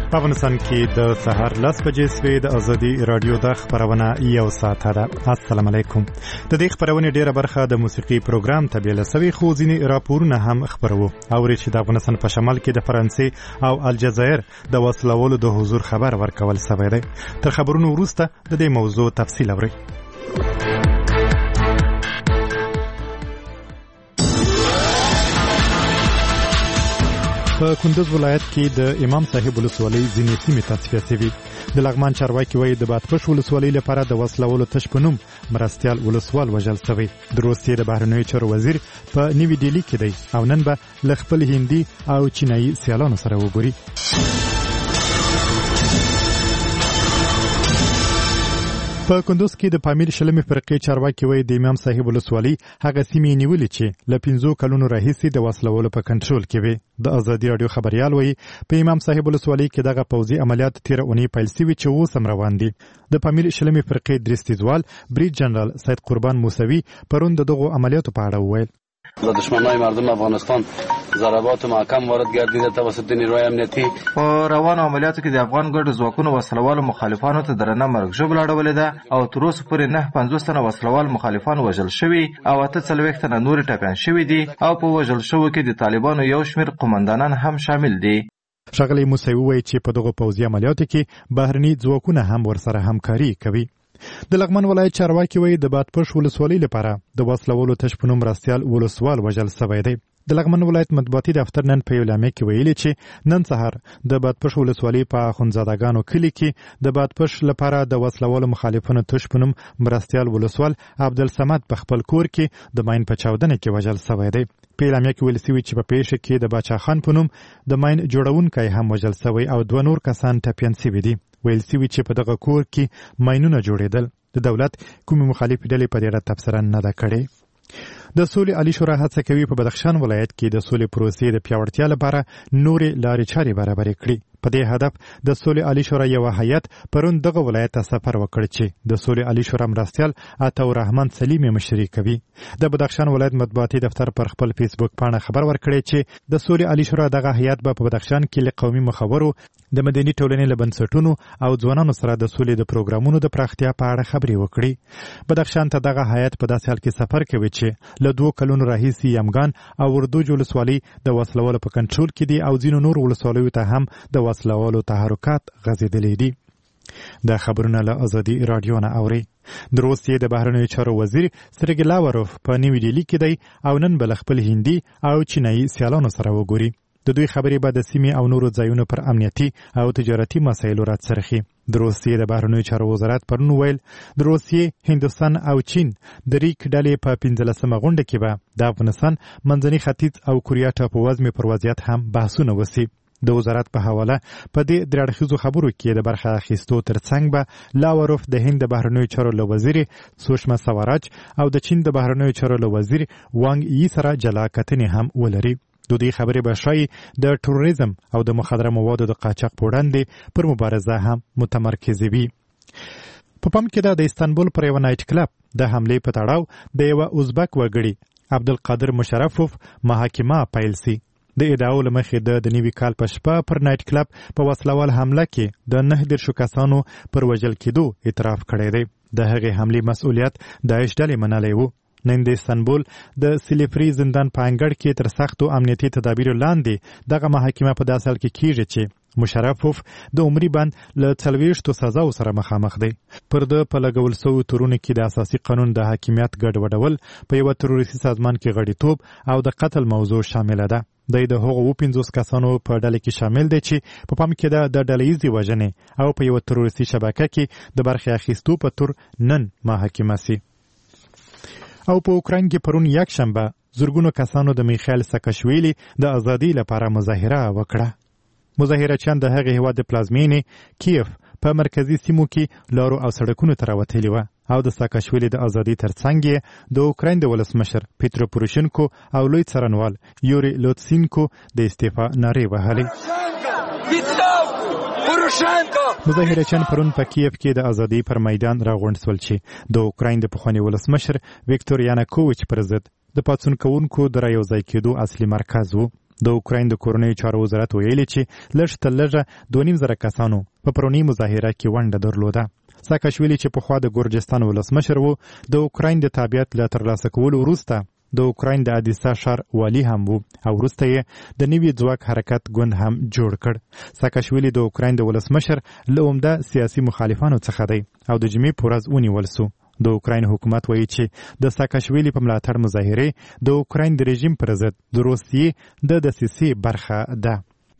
په افغانستان کې د سهار 10 بجې سوي د ازادي رادیو د خبرونه یو ساعت ده. السلام علیکم. د دې خبرونه ډیره برخه د موسیقي پروګرام تبیله سوي خو ځینې راپورونه هم خبرو او چې د افغانستان په شمال کې د فرانسې او الجزایر د وسلوالو د حضور خبر ورکول سوی دی. تر خبرونو وروسته د دې موضوع تفصیل اورئ. په کندوز ولایت کې د امام صاحب ولسوالۍ ځینې سیمې تصفیه شوي. د لغمان چارواکي وایي د بادپش ولسوالۍ لپاره د وسلوالو تش په نوم مرستیال ولسوال وژل شوی. د روسیې د بهرنیو چارو وزیر په نیوي ډیلي کې دی او نن به له خپل هندي او چینایي سیالانو سره وګوري. په کندوز کې د پامیر شلمې فرقې چارواکي وایي د امام صاحب ولسوالۍ هغه سیمې نیولې چې له 15 کلونو راهیسې د وسلوالو په کنټرول کې وي. د ازادي رادیو خبريال وایي په امام صاحب ولسوالۍ کې دغه پوځي عملیات 13 اونۍ پیل شوي چې اوس هم روان دي. د پامیر شلمې فرقې درستیزوال بریج جنرال سید قربان موسوي پرون دغه عملیاتو په اړه وویل. و دشمنای مردم افغانستان ضربات محکم وارد گردیده توسط نیروهای امنیتی. په روانو عملیاتو کې د افغان ګډ ځواکونو وسلوالو مخالفانو ته درنه مرګ ژوبل اړولې ده او تر اوسه پورې 950 تنه وسلوال مخالفان وژل شوي او 48 تنه نور ټپيان شوي دي او په وژل شوو کې د طالبانو یو شمېر قومندانان هم شامل دي. ښاغلی موسوي وایي چې په دغه پوځي عملیاتو کې بهرني ځواکونه هم ورسره همکاري کوي. د لغمان ولایت چارواکي وایي د بادپش ولسوالۍ لپاره د وسلوالو تش په نوم مرستیال ولسوال وژل شوی دی. د لغمان ولایت مطبوعاتي دفتر نن په یو اعلامیه کې ویلي چې نن سهار د بادپش ولسوالۍ په خونزادګانو کلي کې د بادپش لپاره د وسلوالو مخالفانو تش په نوم مرستیال ولسوال عبدالصمد په خپل کور کې د ماین په چاودنه کې وژل شوی دی. په اعلامیه کې ویل شوي چې په پیښه کې د باچا خان په نوم د ماین جوړونکی هم وژل شوی او 2 نور کسان ټپیان شوي دي. ویل شوي چې په دغه کور کې ماینونه جوړېدل. د دولت کومې مخالفې ډلې په دې اړه تبصره نه ده کړې. د سولې عالی شورا هڅه کوي په بدخشان ولایت کې د سولې پروسې د پیاوړتیا لپاره نورې لارې چارې برابرې کړي. په دې هدف د سولې عالی شورا یو هیئت پرون دغه ولایت ته سفر وکړ چې د سولې عالی شورا مرستیال عطاالرحمن سلیم مشري کوي. د بدخشان ولایت مطبوعاتي دفتر پر خپل فیسبوک پاڼه خبر ورکړی چې د سولې عالی شورا دغه هیئت به په بدخشان کې له قومي مخورو د مدني ټولنې له بنسټونو او ځوانانو سره د سولې د پروګرامونو د پراختیا په اړه خبرې وکړي. بدخشان ته دغه هیئت په داسې حال کې سفر کوي چې له 2 کلونو راهیسې یمګان او اردوج ولسوالۍ د وسلوالو په کنټرول کې دي او ځینو نور ولسوالیو ته هم د وسلوالو تحرکات غځېدلي دي. دا خبرونه له ازادي رادیو نه اوري. د روسیې د بهرنیو چارو وزیر سرګی لاوروف په نیوي ډیلي کې دی او نن به خپل هندي او چینایي سیالانو سره وګوري. د دوی خبرې به د سیمې او نورو ځایونو پر امنیتي او تجارتي مسایلو راڅرخي. د روسیې د بهرنیو چارو وزارت پرون ویل د روسیې، هندوستان او چین د ریک ډلې په 15مه غونډه کې به د افغانستان، منځني ختیځ او کوریا ټاپووزمې پر وضعیت هم بحثونه وشي. د وزارت په حواله په دې درېړخیزو خبرو کې د برخه اخیستو ترڅنګ به لاوروف د هند د بهرنیو چارو له وزیر سوشما سواراج او د چین د بهرنیو چارو له وزیر وانګ یي سره جلا کتنې هم ولري. د دې خبرې به شای د تروریزم او د مخدره موادو د قاچاق په وړاندې پر مبارزه هم متمرکز وي. په پام کې د استانبول پر یو نایټ کلب د حملې په تړاو د یو ازبک وګړي عبدالقادر مشرفوف محاکمه پیل سي. د ادعاو له مخې د نوي کال په شپه پر نایټ کلب په وسلوال حمله کې د 9 کسانو پر وژل کېدو اعتراف کړی دی. د هغې حملې مسؤلیت داعش ډلې منلی و. نن د استانبول د سلیفري زندان په انګړ کې تر سختو امنیتي تدابیرو لاندې دغه محاکمه په داسې حال کې کیږي چې مشرفوف د عمري بند له 40 سزاو سره مخامخ دی. پر د په لګول شویو تورونو کې د اساسي قانون د حاکمیت ګډوډول، په یو تروریستي سازمان کې غړیتوب او د قتل موضوع شامله ده. د هغو 50 کسانو په ډله کې شامل دی چې په پام کې د ډلهیزې وژنې او په یو تروریستي شبکه کې د برخې اخیستو په تور نن محاکمه سي. او په اوکراین کې پرون یک شنبه زرګونو کسانو د میخایل ساکاشویلی د ازادۍ لپاره مظاهره وکړه. مظاهرچیان د هغې هیواد د پلازمینې کیف په مرکزي سیمو کې لارو او سړکونو ته راوتلي وه او د ساکاشویلی د ازادۍ ترڅنګ یې د اوکراین د ولسمشر پیترو پوروشنکو او لوی څارنوال یوري لوتسینکو د استعفا نارې وهلې. مظاهرچیان پرون په کیف کې د ازادۍ پر میدان راغونډ شول چې د اوکراین د پخواني ولسمشر ویکتور یانوکوویچ پر ضد د پاڅون کوونکو د رايوځای کېدو اصلي مرکز و. د اوکراین د کورنیو چارو وزارت ویلي چې لږ تر لږه 2.5 کسانو په پرونی مظاهره کې ونډه درلوده. ساکاشویلی چې پخوا د ګورجستان ولسمشر و د اوکراین د تابعیت له ترلاسه کولو وروسته د اوکراین د ادیسا ښار والی هم و او وروسته یې د نوي ځواک حرکت ګوند هم جوړ کړ. ساکاشویلی د اوکراین د ولسمشر له عمده سیاسي مخالفانو څخه دی او د جمعې په ورځ ونیول سو. د اوکراین حکومت وایي چې د ساکاشویلی په ملاتړ مظاهرې د اوکراین د رژیم پر ضد د روسیې د دسیسې برخه ده.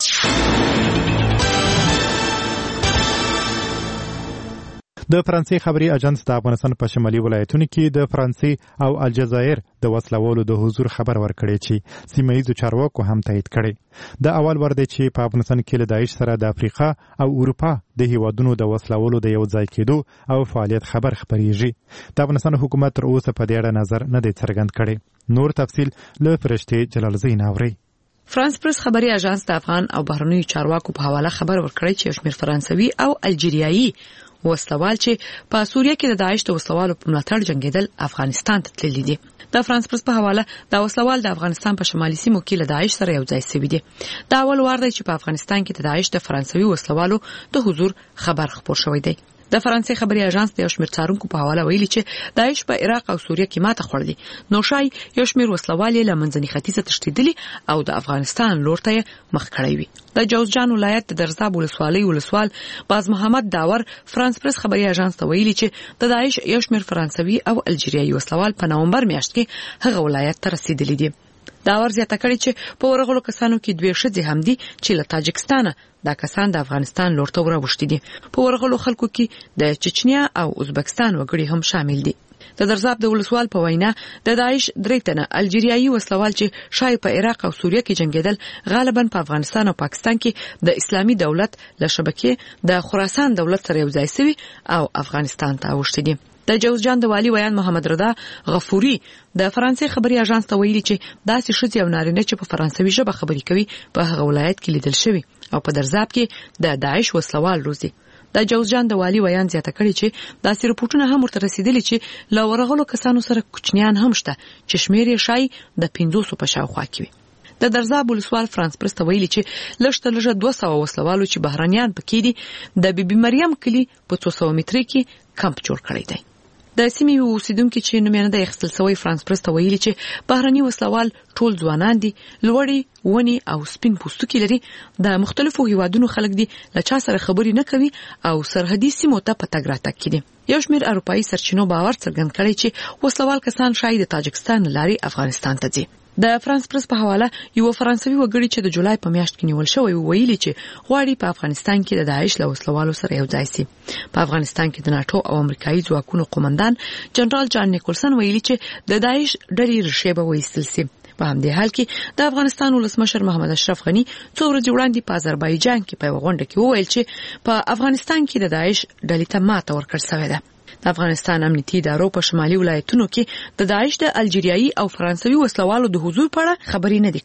د فرانسې خبري اژانس د افغانستان په شمالي ولایتونو کې د فرانسې او الجزایر د وسلوالو د حضور خبر ورکړی چې سیمه ییزو چارواکو هم تایید کړي. د اول ور دی چې په افغانستان کې له داعش سره د افریقا او اروپا د هیوادونو د وسلوالو د یو ځای کېدو او فعالیت خبر خبريږي. د افغانستان حکومت تر اوسه په دې اړه نظر نه دی څرګند کړی. نور تفصیل له فرشتې جلال زین اوري. فرانس پرس خبري اژانس د افغان او بهرنیو چارواکو په حواله خبر ورکړی چې شمیر فرانسوي او الجیریایي وسلوال چې په سوریه کې د داعش د وسلوالو په ملاتړ جنگیدل افغانستان ته تللي دي. د فرانس پرس په حواله د وسلوال د افغانستان په شمالي سیمو کې له داعش سره یو ځای شوی دي. دا اول وار دی چې په افغانستان کې د داعش د فرانسوي وسلوالو د حضور خبر خپور شوی دی. د فرانسې خبري اژانس د یو شمیر څارونکو په حواله ویلي چې داعش په عراق او سوریه کې ماته خوړلې، نو شای یو شمیر وسلوال له منځني ختیځه تښتېدلي او د افغانستان لور ته مخ کړی وي. د جوزجان ولایت د درزاب ولسوالۍ ولسوال باز محمد داور فرانس پرس خبري اژانس ته ویلي چې د داعش یو شمیر فرانسوي او الجیریایي وسلوال په نومبر میاشت کې هغه ولایت ته رسیدلي دي. داور زیاته کړی چې په ورغلو کسانو کې 2 ښځې هم دي چې له تاجکستان دا کسان د افغانستان لور ته وروشتي دي. په ورغلو خلکو کې د چچنیا او ازبکستان وګړي هم شامل دي. د درزاب د ولسوال په وینا د داعش 3 تنه الجیریایي وسلوال چې شای په عراق او سوریه کې جنگیدل غالبا په افغانستان او پاکستان کې د اسلامي دولت له شبکې د خراسان دولت سره یو ځای شوي او افغانستان ته اوښتي دي. د جوزجان د والی ویان محمد رضا غفوري د فرانسې خبري اژانس ته ویلي چې داسې ښځې او نارینه چې په فرانسوي ژبه خبرې کوي په هغه ولایت کې لیدل شوي او په درزاب کې د داعش وسلوال روزي. د جوزجان د والی ویان زیاته کړی چې داسې رپورټونه هم ورته رسیدلي چې له ورغلو کسانو سره کوچنیان هم شته چې شمیر یې شای د 500 په شاوخوا کې وي. د درزاب ولسوال فرانس پرس ته ویلي چې لږ تر لږه 200 وسلوالو چې بهرانيان پکې دي د بیبي مریم کلی په 200 متر کې کمپ جوړ کړی دی. د سیمې اوسیدونکو چې نومونه د اخیستل شوی فرانس پرس ته ویلي چې بهرني وسلوال ټول ځوانان دي، لوړې ونی او سپین پوستکي لري، د مختلفو هیوادونو خلک دي، له چا سره خبرې نه کوي او سرحدي سیمو ته په تګ راتګ کې دي. یو شمیر اروپایي سرچینو باور څرګند کړی چې وسلوال کسان شاید د تاجکستان لاري افغانستان ته ځي. د فرانس پرس په حواله یو فرانسوي وګړي چې د جولای په میاشت کې نیول شوی ویلي چې غواړي په افغانستان کې د داعش له وسلوالو سره یو ځای شي. په افغانستان کې د ناتو او امریکایي ځواکونو قومندان جنرال جان نیکولسن ویلي چې د داعش ډلې ریښې به وایستل شي. په همدې حال کې د افغانستان ولسمشر محمد اشرف غنی څو ورځې وړاندې په آذربایجان کې په غونډه کې وویل چې په افغانستان کې د داعش ډلې ته ماته ورکړل شوې ده. د افغانستان امنیتي ادارو په شمالي ولایتونو کې د داعش د الجیریایي او فرانسوي وسلوالو د حضور په اړه خبرې نه دي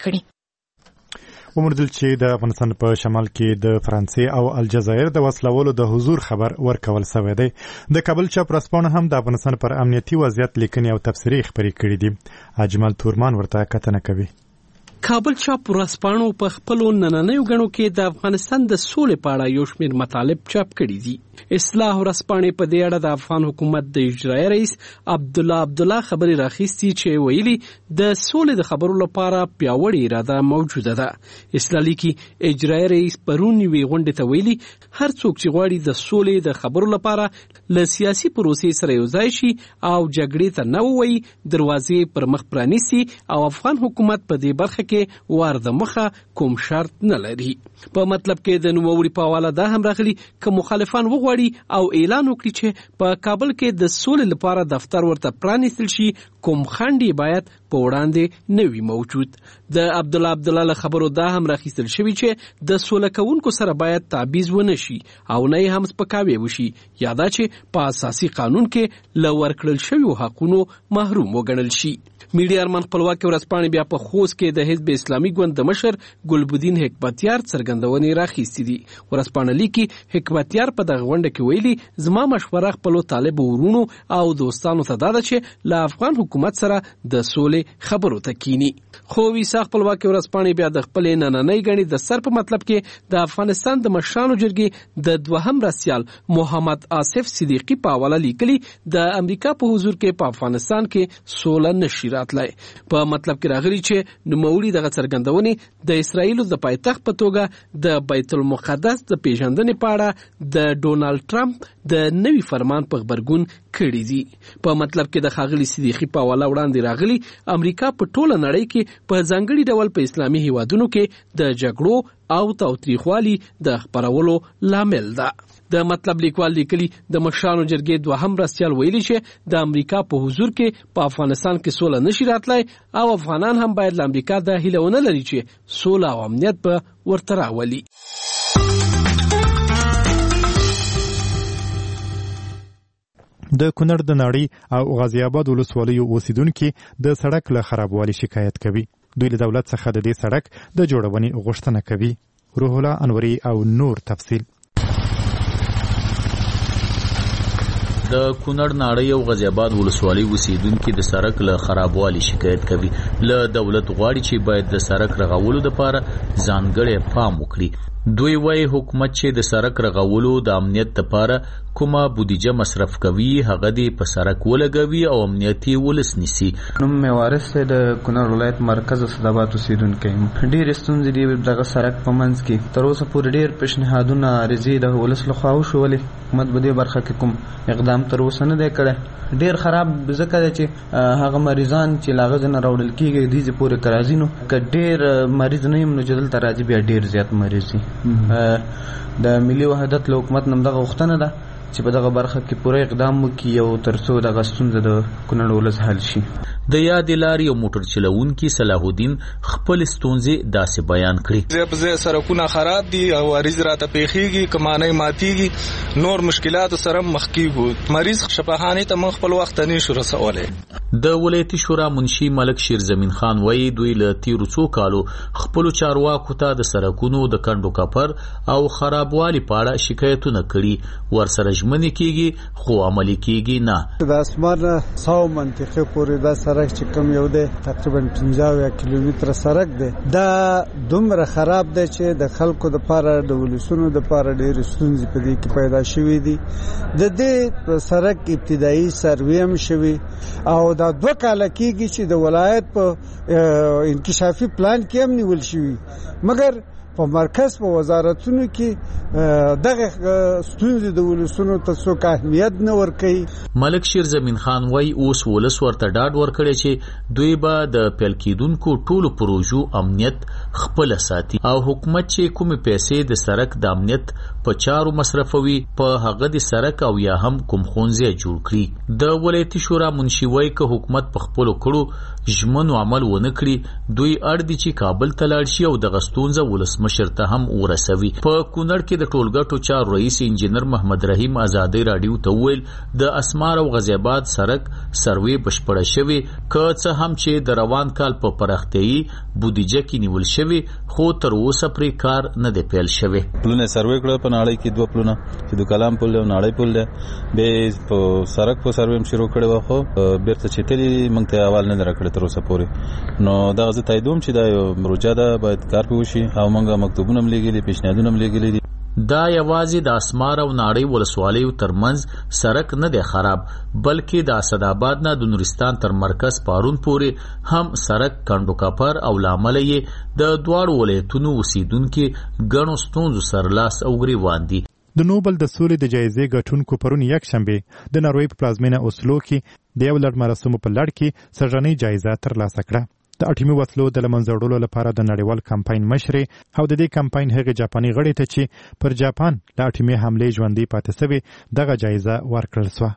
کړې. ومردل چې د افغانستان په شمال کې د فرانسې او الجزایر د وسلوالو د حضور خبر ورکول شوی دی. د کابل چاپ ورځپاڼه هم د افغانستان پر امنیتي وضعیت لیکنې او تبصرې خبرې کړې دي. اجمل تورمان ورته کتنه کوي. کابل چاپ ورځپاڼو په خپلو نننیو غنو کې د افغانستان د سولې په اړه یو شمېر مطالب چاپ کړي دي. اصلاح ورځپاڼې په دې اړه د افغان حکومت د اجرایي رئیس عبدالله خبرې راخیستي چې ویلي د سولې د خبرو لپاره پیاوړې اراده موجوده ده. اصلاح لیکي اجرایي رئیس پرون وی غونډه ته ویلي هر څوک چې غواړي د سولې د خبرو لپاره له سیاسي پروسې سره یو ځای شي او جګړې ته نه ووایي، دروازې پر مخ پرانیسي او افغان حکومت په دې برخه کې وار د مخه کوم شرط نه لري. په مطلب کې د نوموړي په حواله دا هم راغلي که مخالفان وغواړي او اعلان وکړي چې په کابل کې د سولې لپاره دفتر ورته پرانیستل شي، کوم خنډ باید په وړاندې نه وي موجود. د عبدالله له خبرو دا هم راخیستل شوی چې د سوله کوونکو سره باید تعویض ونه شي او نه یې هم سپکاوی وشي، یا دا چې په اساسي قانون کې له ورکړل شویو حقونو محروم وګڼل شي. میډیا ارمان خپلواکي ورځپاڼې بیا په خوست کې د حزب حزب اسلامي ګوند د مشر ګلبدین حکمتیار څرګندونې راخیستې دي. ورځپاڼه لیکي حکمتیار په دغه غونډه کې ویلي زما مشوره خپلو طالب ورونو او دوستانو ته دا ده چې له افغان حکومت سره د سولې خبرو ته کینی. خو ویسا خپلواکي ورځپاڼې بیا د خپلې نننۍ ګڼې د سر په مطلب کې د افغانستان د مشرانو جرګې د دوهم رئیس محمد آصف صدیقی په حواله لیکلي د امریکا په حضور کې په افغانستان کې سوله نشي راتلای. په مطلب کې راغلي چې نوموړي دغه څرګندونې د اسرایلو د پایتخت په توګه د بیت المقدس د پیژندنې په اړه د ډونالد ټرمپ د نوي فرمان په خبرګون کړي دي. په مطلب کې د ښاغلي صدیقی په حواله وړاندې راغلي امریکا په ټوله نړۍ کې په ځانګړي ډول په اسلامي هیوادونو کې د جګړو او تاوتریخوالي د خپرولو لامل ده. د مطلب لیکوال لیکلي د مشرانو جرګې دوهم رئیس ویلي چې د امریکا په حضور کې په افغانستان کې سوله نشي راتلای او افغانان هم باید له امریکا د هیله ونه لري چې سوله او امنیت به ورته راولي. د کونړ د ناړۍ او غازی آباد ولسوالیو اوسیدونکي د سړک له خرابوالي شکایت کوي. دوی له دولت څخه د دې سړک د جوړونې غوښتنه کوي. روح الله انوري او نور تفصیل. د کونړ ناړۍ او غازی آباد ولسوالۍ اوسیدونکي د سړک له خرابوالي شکایت کوي. له دولت غواړي چې باید د سړک رغولو لپاره ځانګړی پام وکړي. دوی وايي حکومت چې د سړک رغولو د امنیت لپاره کومه بودیجه مصرف کوي هغه دې په سړک ولګوي او امنیتي ولس نیسي. نوم مې وارث د کونړ ولایت مرکز صدابات اوسیدونکی یم. ډېرې ستونزې دي دغه سړک په منځ کې. تر اوسه پورې ډېر پیشنهادونه عریضې د ولس لخوا وشولې. حکومت په دې برخه کې کوم اقدام تر اوسه نه دی کړی. ډېر خراب ځکه دی چې هغه مریضان چې له هغه ځای نه راوړل کېږي دې پورې که راځي نو که ډېر مریض نه یم نو چې دلته راځي بیا ډېر زیات مریض دي. د ملي وحدت له حکومت نه دغه غوښتنه ده چې په دغه برخه کې پوره اقدام وکړي او تر څو دغه ستونزه د کونړ ولس حل شي. د یادې لارې او موټر چلوونکي صلاح الدین خپل ستونزې داسې بیان کړي. ځای په ځای سړکونه خراب دي او عریض راته پیښیږي، کمانۍ ماتیږي، نور مشکلات سره مخ کیږو. مریض شفاخانې ته مخ خپل وخت نه شو رسولی. د ولایتي شورا منشي ملک شیر زمین خان وایي دوی له تیرو څو کالو خپل چارواکو ته د سړکونو د کندو کپر او خرابوالي په اړه شکایتونه کړي. ورسره ژمنې کیږي خو عملي کیږي نه. د اسمان 100 منطقه پورې دا سړک چې کوم یو دی تقریبا 15 کیلومتره سړک دی دا دومره خراب دی چې د خلکو لپاره د ولسونو لپاره ډېرې ستونزې په دې کې پیدا شوې دي. د دې سړک ابتدایي سروې هم شوي او دا 2 کاله کېږي چې د ولایت په انکشافي پلان کې هم نیول شوي مګر په مرکز په وزارتونو کې دغه ستونزې د ولسونو ته څوک اهمیت نه ورکوي. ملک شیر زمین خان وایي اوس ولس ورته ډاډ ورکړی چې دوی به د پیل کېدونکو ټولو پروژو امنیت خپله ساتي او حکومت چې کومې پیسې د سړک د امنیت په چارو مصرفوي په هغه د سړک او یا هم کوم ښوونځی جوړ کړي. د ولایتي شورا منشي وایي که حکومت په خپلو کړو ژمنو عمل ونه کړي دوی اړ دي چې کابل ته لاړ شي او دغه ستونزه ولسمشر ته هم ورسوي. په کونړ کې د ټولګټو چارو رئیس انجینر محمد رحیم آزادۍ راډیو ته وویل د اسمار او غازی آباد سړک سروې بشپړه شوې که څه هم چې د روان کال په پراختیايي بودیجه کې نیول شوې خو تر اوسه پرې کار نه دی پیل شوی. پلونه سروې کړه په ناړۍ کې 2 پلونه چې د کلام پل او ناړۍ پل دی به په سړک په سروې هم شروع کړي و خو بیرته چې تلي موږ ته اول نه درکړي تر اوسه پورې. نو دا زه تاییدوم چې دا یو مروجه ده باید کار په وشي او موږ مکتوبونه هم لګیلي پیشنهادونه هم لګیلي دي. دا یوازې د اسمار او ناړۍ ولسوالیو ترمنځ سړک نه دی خراب بلکې د اسداباد نه د نورستان تر مرکز پارون پورې هم سړک کندو کپر او لامل یې د دواړو ولایتونو اوسیدونکي ګڼو ستونزو سره لاس او ګریوان دي. د نوبل د سولې د جایزې ګټونکو پرون یکشنبه د ناروې په پلازمینه اوسلو کې د یو لړ مراسمو په لړ کې سرجنۍ جایزه ترلاسه کړه. د اټومي وسلو د لمنځه وړلو لپاره د نړیوال کمپاین مشرې او د دې کمپاین هغه جاپاني غړي ته چې پر جاپان د اټومي حملې ژوندۍ پاتې شوی دغه جایزه ورکړل شوه.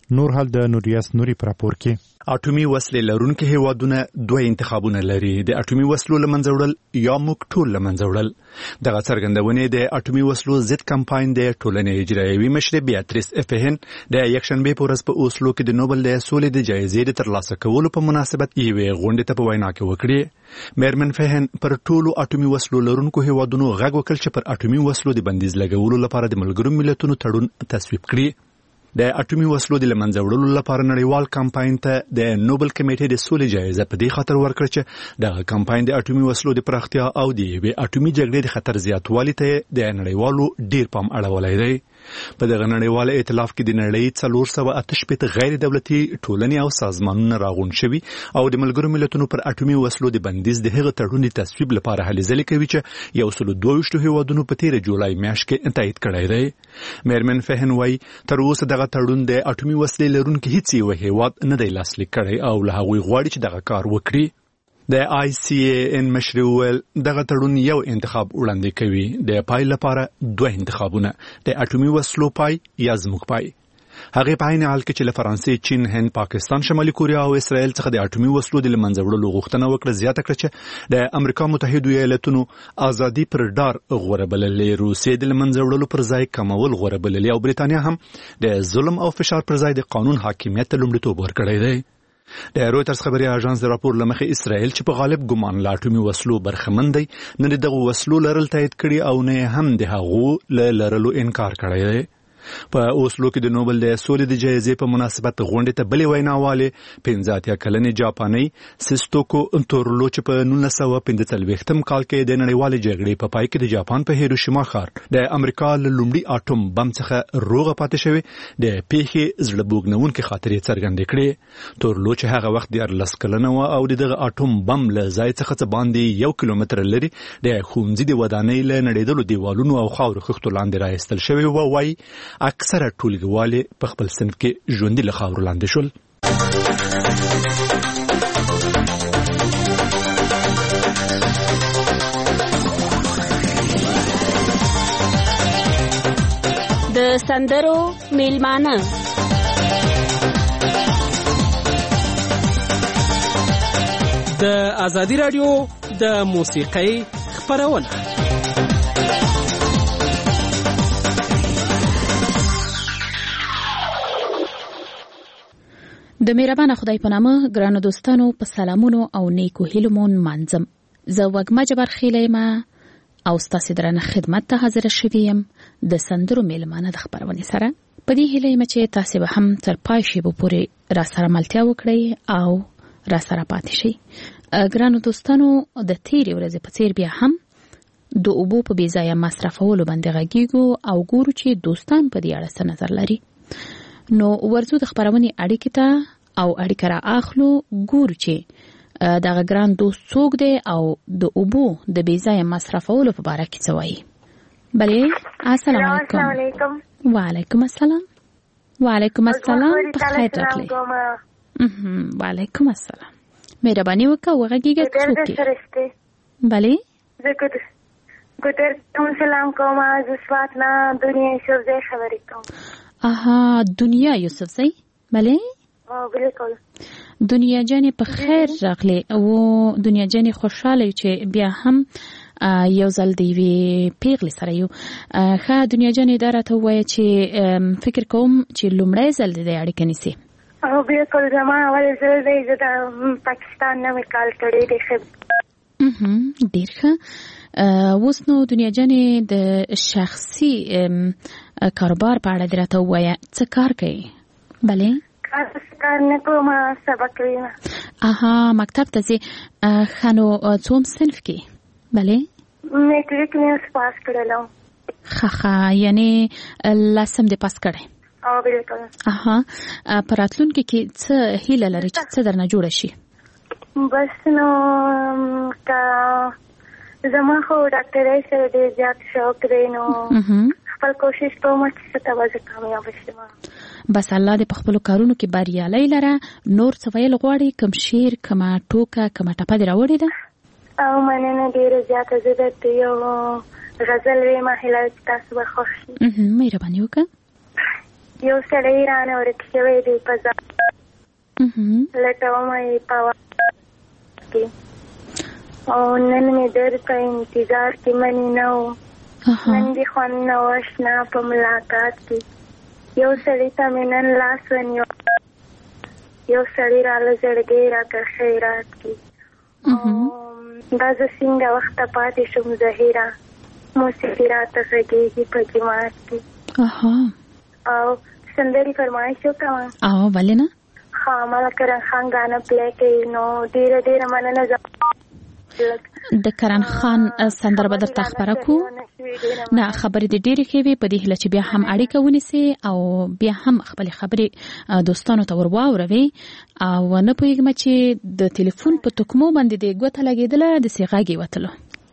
نور حال د نوریاس نوري پر راپور کې اټومي وسلې لرونکي هیوادونه دوه انتخابونه لري د اټومي وسلو لمنځه وړل یا موږ ټول لمنځه وړل دغه څرګندونه د اټومي وسلو ضد کمپاین د ټولنې اجرایوي مشر بیاتریس افهن د یکشنبه په ورځ په اوسلو کې د نوبل د سولې د جایزې د ترلاسه کولو په مناسبت یوې غونډې ته په وینا کې وکړه مېرمن فهن پر ټولو اټومي وسلو لرونکو هیوادونو غږ وکړ چې پر اټومي وسلو د بندیز لګولو لپاره د ملګرو ملتونو تړون تصویب کړي د اټومي وسلو د لمنځه وړلو لپاره نړیوال کمپاین ته د نوبل کمیټې د سولې جایزه په دې خاطر ورکړه چې د کمپاین د اټومي وسلو د پراختیا او د اټومي جګړې د خطر زیاتوالي ته د نړیوالو ډیر پام اړولای دی په دغه نړیوال ائتلاف کې د نړۍ 488 غیر دولتي ټولنې او سازمانونه راغونډ شوي او د ملګرو ملتونو پر اټومي وسلو د بندیز د هغه تړون د تصویب لپاره هلې ځلې کوي چې یو سل 22 هیوادونو په 13 جولای میاشت کې تایید کړی دی مېرمن فهن وايي تر اوسه دغه تړون د اټومي وسلې لرونکي هیڅ یو هیواد نه دی لاسلیک کړی او له هغوی غواړي چې دغه کار وکړي د ICAN مشر ویل دغه تړون یو انتخاب وړاندې کوي د پای لپاره دوه انتخابونه د اټومي وسلو پای یا زموږ پای هغه په عین حال کې چې له فرانسې چین هند پاکستان شمالي کوریا او اسرائیل څخه د اټومي وسلو د لمنځه وړلو غوښتنه وکړه زیاته کړه چې د امریکا متحده ایالاتونو ازادي پر ډار غوړه بللې روسیې د لمنځه وړلو پر ځای کمول غوړه بللې او بریتانیا هم د ظلم او فشار پر ځای د قانون حاکمیت ته لومړیتوب ورکړی دی د رويټرز خبري اژانس د راپور لمخې اسرائیل چې په غالب ګمان لا اټومي وسلو برخمن دی نه دغه وسلو لرل تایید کړي او نه هم د هغو لرلو انکار کړی دی په اوسلو کې د نوبل د سولې د جایزې په مناسبت غونډې ته بلې ویناواله 15 کلنې جاپاني سیستوکو انتورلو چې په 1945 کال کې د نړیوال جګړې په پای کې د جاپان په هیروشیما ښار د امریکا له لومړي اټوم بم څخه روغه پاتې شوی د پیښې زړه بوګنونکې خاطرې څرګندې کړې تورلو چې هغه وخت د 14 کلنه و او دغه اټوم بم له ځای څخه باندې 1 کیلومتر لري د ښوونځي د ودانۍ له نړیدلو دیوالونو او خاورو خښتو لاندې راایستل شوی و وای اکثره ټولګیواله په خپل صنف کې ژوندۍ له خاورو لاندې شول د سندرو میلمانه د ازادي رادیو د موسیقۍ خبرونه د مهربان خدای په نامه ګرانو دوستانو په سلامونو او نیکو هیلو مون منځم زه وګما جبر خیلیما او ستاسو درنه خدمت ته حاضر شوم د سندرو میلمانه د خبرونه سره په دې هیله چې تاسو به هم تر پای شی به پورې را سره ملتیا وکړئ او را سره پاتې شئ ګرانو دوستانو د تیرې ورځې په څیر بیا هم د اوبو په بیځایه مصرفولو باندې غږیږو او ګورو چې دوستان په دې اړه څه نظر لري نو ورزو د خبرونې اړیکې ته او اړیکه را اخلو ګورو چې دغه ګران دوست څوک دی او د اوبو د بیځایه مصرفولو په اړه څه وایي بلې السلام علیکم وعلیکم السلام وعلیکم السلام په خیر راغلی وعلیکم السلام مهرباني وکړه وغږیږه څوک دی بلې زه ګټر سلام کوم از سواتنا دنیا شوزه خبرې کوم آها دنیا یوسف زی بله بالکل دنیا جانی په خیر راغلی او دنیا جانی خوشاله چې بیا هم یو ځل دی وی پیغلی سره یو ښه دنیا جانی دراته وای چې فکر کوم چې لومړی ځل دی اړیکه نیسی او بالکل زما اول ځل دی چې پاکستان نه وکال کړی دی ډیر ښه اوس نو دنیا جانې د شخصي کاروبار په اړه درته ووایه څه کار کوي بلې کار نه کوم سبق ویم اها مکتب ته ځې ښه نو څوم صنف کې بلې میټریک مې اوس پاس کړلم ښه یعنې لسم دې پاس کړی او بالکل اها په راتلونکي کې څه هیله لري چې څه درنه جوړه شي بس نو زما خو ډاکټرۍ سره ډېر زیات شوق دی نو خپل کوشش کوم چې ستاسو کامیاب شم بس الله دې په خپل کارونو کې بریالي لره نور څه ویل غواړي کوم شعر کوم ټوکه کوم ټپه دې راوړې ده او مننه ډېره زیاته زه درته یو غزل ویمه هیله چې تاسو به خوښ شي مهرباني وکړه یو سړی رانه ورک شوی دی په ځان لټوم یې په کې او نن مې درته انتظار کې منې نه و نن دې خوند نه و اشنا په ملاقات کې یو سړي ته مې نن لاس ونیو یو سړي راله زړګی راته خیرات کې دا زه څنګه وخته پاتې شم زهیره موسیقي راته غږېږي په جماعت کې او سندرې فرمایش وکړم او ولې نه ها ما کرن خان غانا پلی کوي نو ډیره ډیره مننه د کرن خان سندره به درته خبره کو نه خبرې د ډېرې ښې وي په دې هیله چې بیا هم اړیکه ونیسي او بیا هم خپلې خبرې دوستانو ته ور واوروي او نه پوهېږم چې د تلیفون په تکمو باندې د ګوته لګېدله داسې غږ یې وتلو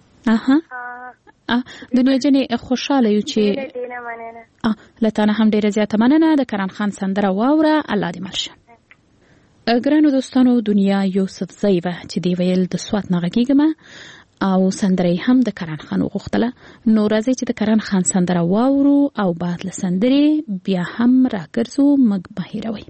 دنیا جنې خوشحاله یو چې له تا نه هم ډېره زیاته مننه د کرن خان سندره واوره الله دې مل شه ګرانو دوستانو دنیا یوسف زی وه چې دی ویل د سوات نه غږېږم او سندره هم د کرن خان وغوښتله نو راځئ چې د کرن خان سندره واورو او بعد له سندرې بیا هم راګرځو موږ مه هېروئ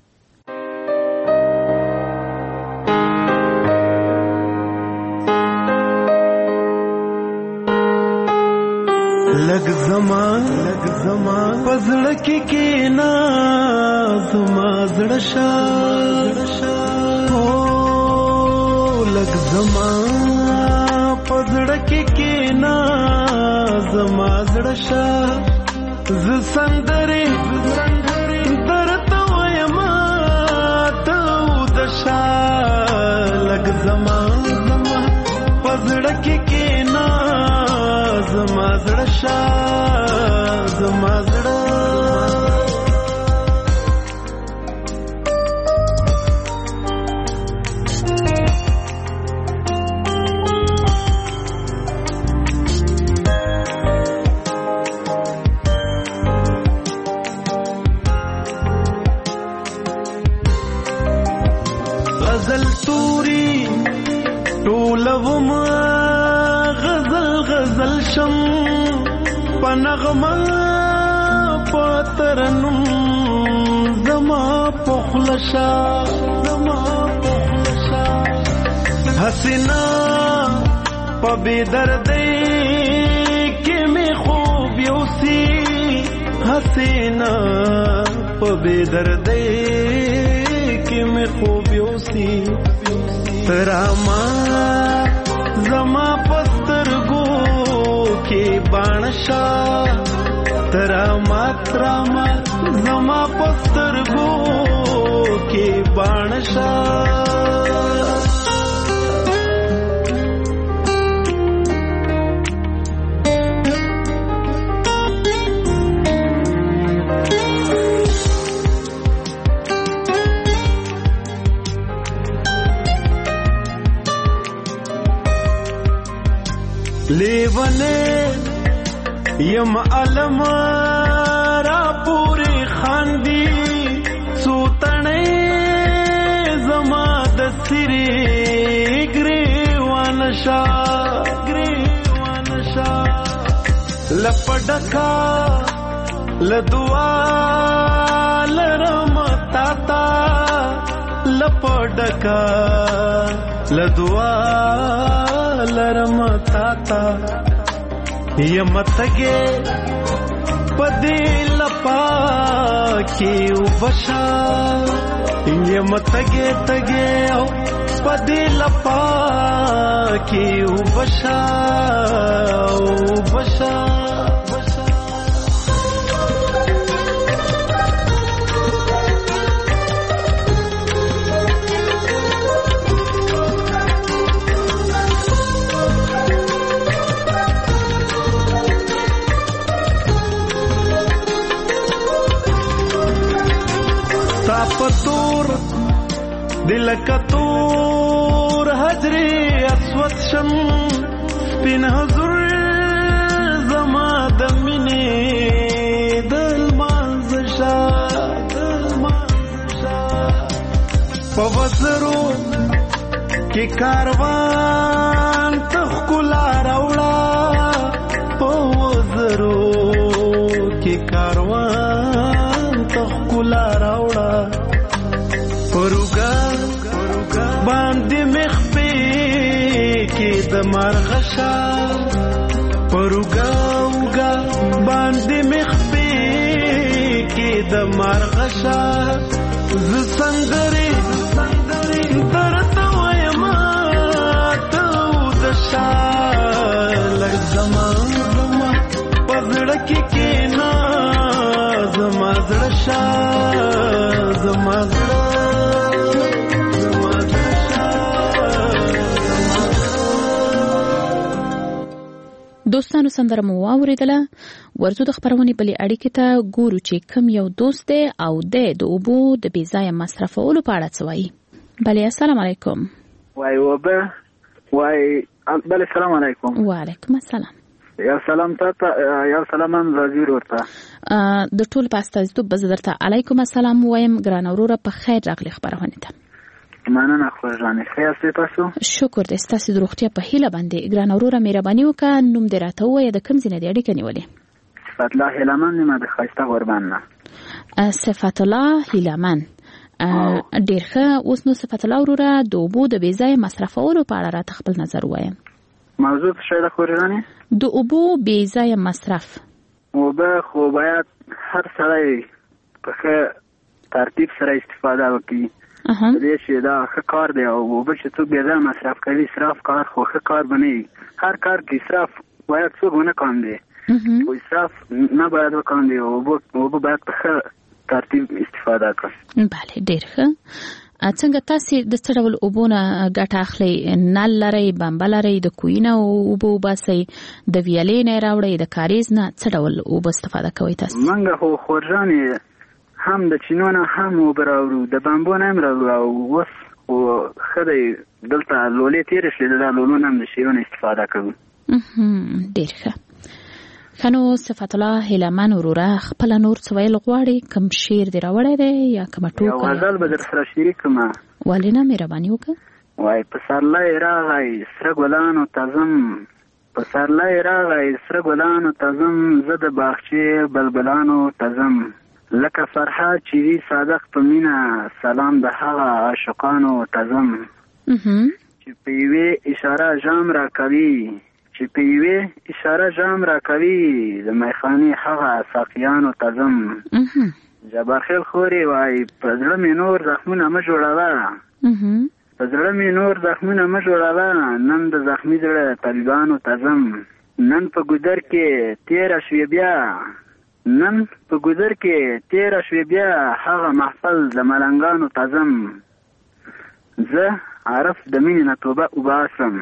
لگ زمان پزړه کې کېنا زما زړه شا لگ زمان پزړه کې کېنا زما زړه شا ز سندرې درته وایم ته ودشا لگ زمان پزړه کې کېنا زما زړه شا زما زړه غزل توري ټولوما غزل شم پنغما پترنم زما پخلشا حسنا پبی دردی که می خوب یوسی حسنا پبی دردی که می خوب یوسی تراما زما پسترگو کی بانشا تراما زما پسترگو کی بانشا لیونے یم علم را پوری خاندی سوتنے زما دسری گریوانشا لپڈکا لدوا لرمتاتا لپڈکا لدوا لرمتاتا یمتگے پدی لپا کی وبشا یمتگے تگے پدی لپا کی وبشا وبشا پتور دل کتور حجری اسود شم سپین حضور زما دمینی دل مانزشا پوزرو کی کاروان تخکلا روڑا پوزرو کی کاروان تخکلا ښکلا راوړه پروګا باندې مخ په کې د مرغشا پروګا باندې مخ په کې د مرغشا ز سندري درته وایم ته د شال زما پزړه کې کینا زما زړه شا زما دوستانو سندره مو واوریدله. ورځو د خبرونې بلې اړیکې ته ګورو چې کوم یو دوست دی او د اوبو د بې ځایه مصرفولو په اړه څه وایي. بلې السلام علیکم. وای اوبه وای بلې السلام علیکم. وعلیکم السلام. یو سلام ته یو سلام هم راځي ورته د ټول په استازیتوب به زه درته علیکم السلام وایم. ګرانه وروره په خیر راغلې خبرونه ته. مننه خوږانې. ښه یاست تاسو؟ شکر دې. ستاسو د روغتیا په هیله باندې ګرانه وروره مهرباني وکړه نوم دې راته ووایه د کوم ځای نه دې اړیکه نیولې؟ صفت الله هیلمن یم د ښایسته غوربند نه. صفت الله هیلمن. ډېر ښه. اوس نو صفت الله وروره د اوبو د بې ځایه مصرفولو په اړه راته خپل نظر ووایه. موضوع څه شی ده خوږانې؟ د اوبو بې ځایه مصرف. اوبه خو باید هر سړی په ښه ترتیب سره استفاده وکړي. دې چې دا ښه کار دی او اوبه چې څوک بې ځایه مصرف کوي اسراف کار خو ښه کار به نه وي. هر کار کې اسراف باید څوک ونه کاندي خو اسراف نه باید وکاندي. اوبه باید په ښه ترتیب استفاده کړي. بله ډېر ښه. څنګه تاسې د څه ډول اوبو نه ګټه اخلئ؟ نل لرئ، بمبه لرئ، د کوهي نه اوبه وباسئ، د ویالې نه یې راوړئ، د کاریز نه څه ډول اوبه استفاده کوئ تاسې؟ موږ خو خورجانې هم د چینو نه هم اوبه راوړو، د بمبو نه هم راوړو او اوس خو ښه دی دلته لولې تېرې شوې دا لولو نه هم د شیرو نه استفاده کوو. ډېر ښه. ښه نو صفت الله هیلمن وروره خپله نور څه ویل غواړې؟ کوم شعر دې راوړی دی یا کومه ټوکه؟ یو غزل به در سره شریک کړمه. ولې نه مهرباني وکړه. وای پسرلی راغی سره ګلانو ته ځم، پسرلی راغی سره ګلانو ته ځم، زه د باغچې بلبلانو ته ځم، لکه فرحات چې وي صادق په مینه، سلام د هغه عاشقانو ته ځم، چې په یوې اشاره ژام را کوي، چې په یوې اشاره ژام را کوي، د میخانې هغه ساقیانو ته ځم. جبار خیل خوري وای په زړه مې نور زخمونه مه جوړوه، په زړه مې نور زخمونه مه جوړوه، نن د زخمي زړه طبیبانو ته ځم، نن په ګودر کې تېره شوې بیا، نن په ګودر کې تېره شوې بیا، هغه محفل د ملنګانو ته ځم، زه عارف د مینې نه توبه وباسم،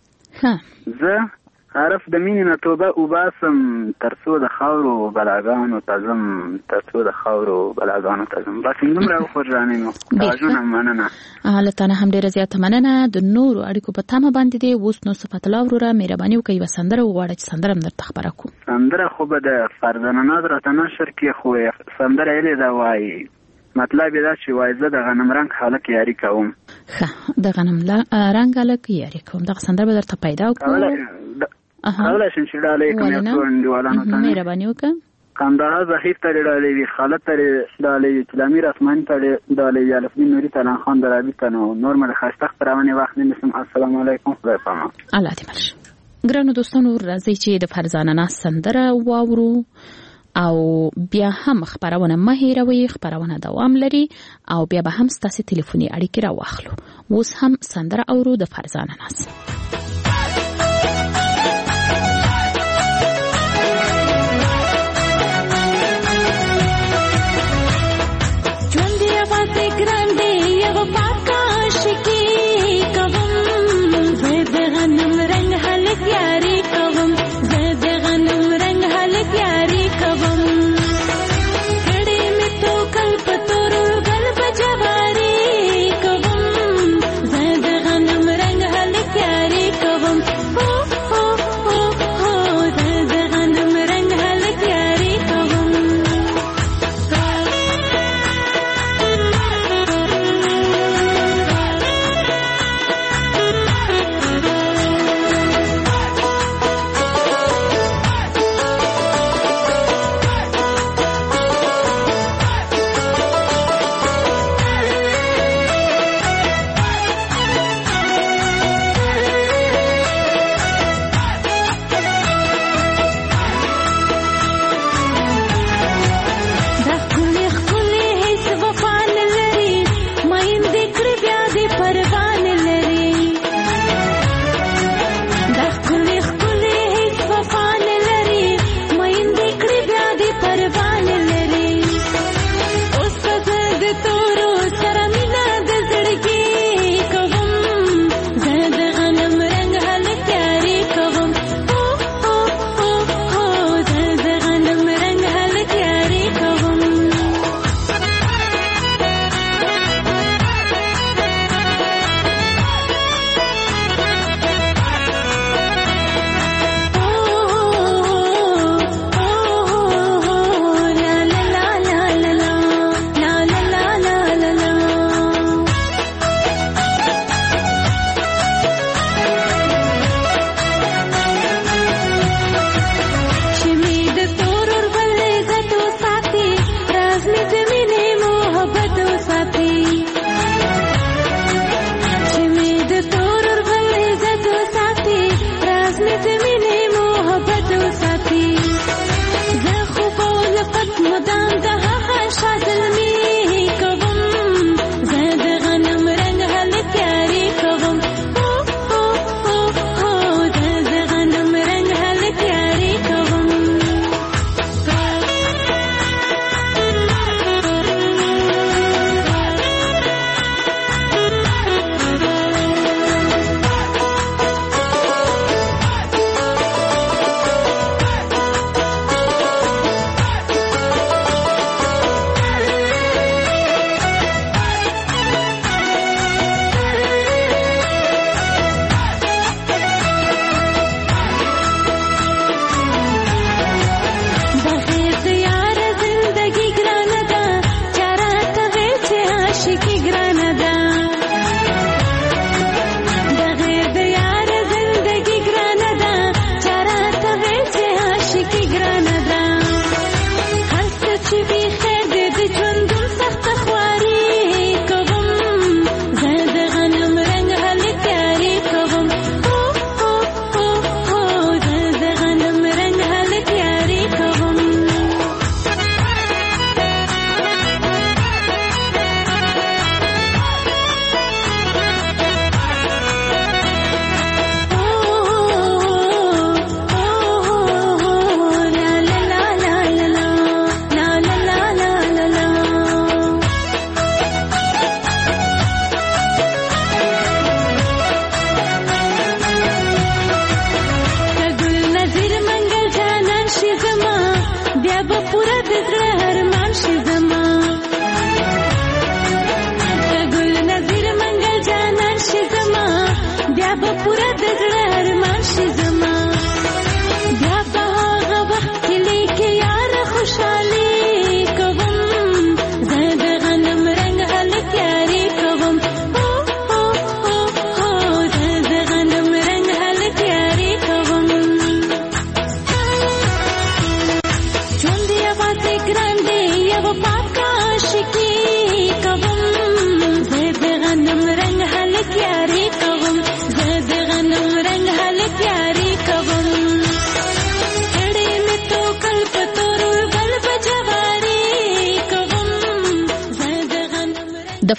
زه عارف د مینې نه توبه وباسم، تر څو د خاورو بلاګانو ته ځم، تر څو د خاورو بلاګانو ته ځم. بس دومره وخورجانې نو راجونه مننه. له تا نه هم ډېره زیاته مننه. د نورو اړیکو په تمه باندې دی. اوس نو صفت الله وروره مهرباني وکړئ یوه سندره وغواړه چې سندره هم درته خبره کړو. سندره خو به د فرزانه ناز راته نشر کې خو سندره یې ده وایي مطلب دا چې وای زه د غنم رنګ هلک یاري کوم. ښه د غنم رنګ هلک یاري کوم. دغه سندره به درته پیدا وکړو. کولی شم چې ډالۍ کوم یو څو انډیوالانو ته مهرباني وکړه. قندهار ظهیر ته ډالۍ وي، خالد ته ډالۍ وي، تلامیر اسماني ته ډالۍ وي، الفدین نوري تلان خان درابي ته نو نور مې د ښایسته خپرونې وخت نه نیسم. السلام علیکم. خدای پامان. الله دې مل شه. ګرانو دوستانو راځئ چې د فرزانه ناز سندره واورو او بیا هم خبرونه مه هېروئ. خبرونه دوام لري او بیا به هم ستاسې تلیفوني اړیکې راواخلو. اوس هم سندره اورو د فرزانه ناز. Yeah.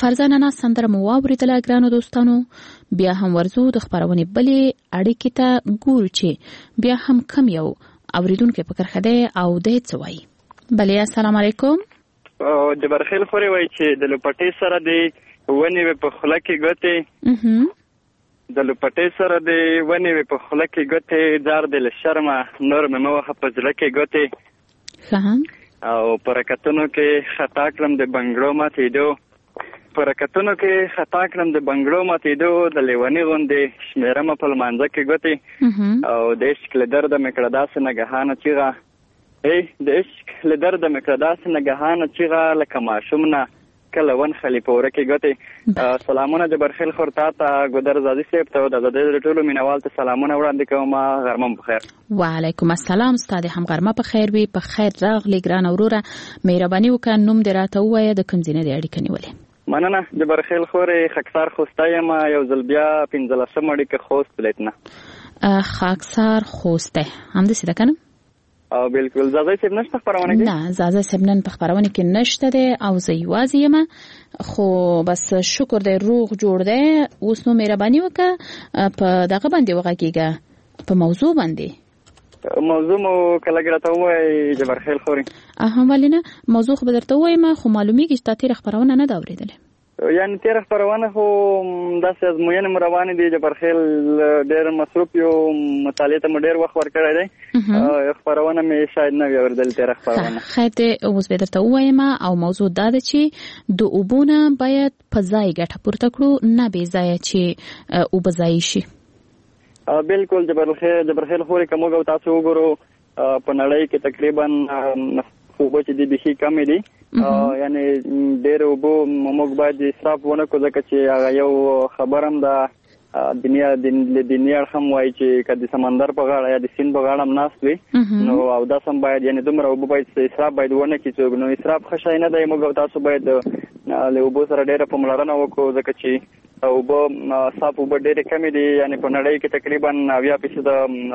فرزانه نه سندره مو واوریدله ګرانو دوستانو. بیا هم ورزو د خبرونې بلې اړیکې ته ګورو چې بیا هم کم یو اوریدونکو په کرخه دی او د څه وایي. بلې السلام علیکم. جبر خیل خوري وایي چې د لپټې سره د ونې په خوله کې ګوتې د لپټې سره د ونې په خوله کې ګوتې دار د شرمه نور مې موخه په ځل کې ګوتې او پرکتونو کې خطا کړم د بنگړو ماتېدو پرکتونو کې خطا کړم د بنگړو ماتېدو د لیونی غوندې شمیرم په لمانځه کې ګوتې او د عشق له درده مې کړه داسې نګهانه چیغه د عشق له درده مې کړه داسې نګهانه چیغه لکه ماشوم نه کله ون خلیفه ورکه ګوتې. سلامونه جبر خیل خور تا ته ګودر زادي صاحب ته د ټولو مینوال ته سلامونه وړاندې کوم. غرمه بخیر. وعلیکم السلام. استاد هم غرمه په خیر وي. په خیر راغلی ګران اوروره. مهرباني وکړه نوم دې راته ووایه د کوم ځای نه دې اړیکه نیولې. مننه جبر خیل خور خاکسار خوسته یم یو ځل بیا 15 اړیکه خوست ولایت نه. خاکسار خوسته همداسې ده کنه؟ او بالکل زازای صاحب نشته خبرونه کې؟ نه زازای صاحب نن په خبرونه کې نشته ده او زه یوازې یم. خو بس شکر دی روغ جوړ دی. اوس نو مهرباني وکړه په دغه باندې وغږیږه په موضوع باندې. موضوع مو کله ګرته وای جبر خیل خوري ولې نه موضوع خو درته وایم خو معلومیږي چې تیر خبرونه نه دا اوریدلې. یعنی تیر خبرونه خو داسې ازموینې روانې دي جبر خیل ډېر مصروف یو مطالعه ته ډېر وخت ورکړی دی. خبرونه مې شاید نه وي اوریدلې تیر خبرونه. خیر دی اوس به درته ووایم او موضوع دا ده چې د اوبو نه باید په ځای ګټه پورته کړو نه بې ځایه چې اوبه ضایع شي. بالکل جبر خیل خوري که موږ تاسو وګورو په نړۍ کې تقریبا اوبه چې دي بېخي کمې دي. یعنی ډېر اوبه موږ باید اسراف ونه کړو ځکه چې هغه یو خبر هم د دنیا اړخ هم وایي چې که د سمندر په غاړه یا د سیند په غاړه هم ناست وي نو اودس هم باید یعنی دومره اوبه باید اسراف باید ونه کړي څوک. نو اسراف ښه شی نه دی. موږ تاسو باید له اوبو سره ډېره پاملرنه وکړو ځکه چې اوبه صاف اوبه ډېرې کمې دي. یعنی په نړۍ کې تقریبا 90%